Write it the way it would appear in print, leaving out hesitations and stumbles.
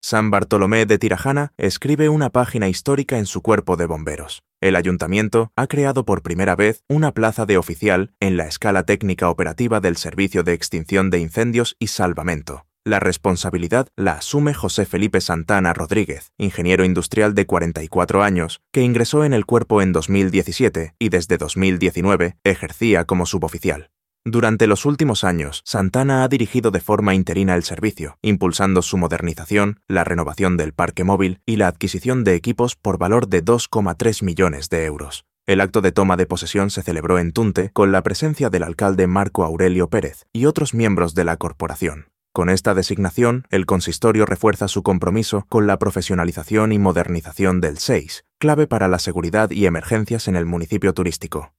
San Bartolomé de Tirajana escribe una página histórica en su cuerpo de bomberos. El ayuntamiento ha creado por primera vez una plaza de oficial en la escala técnica operativa del Servicio de Extinción de Incendios y Salvamento. La responsabilidad la asume José Felipe Santana Rodríguez, ingeniero industrial de 44 años, que ingresó en el cuerpo en 2017 y desde 2019 ejercía como suboficial. Durante los últimos años, Santana ha dirigido de forma interina el servicio, impulsando su modernización, la renovación del parque móvil y la adquisición de equipos por valor de 2,3 millones de euros. El acto de toma de posesión se celebró en Tunte con la presencia del alcalde Marco Aurelio Pérez y otros miembros de la corporación. Con esta designación, el consistorio refuerza su compromiso con la profesionalización y modernización del SEIS, clave para la seguridad y emergencias en el municipio turístico.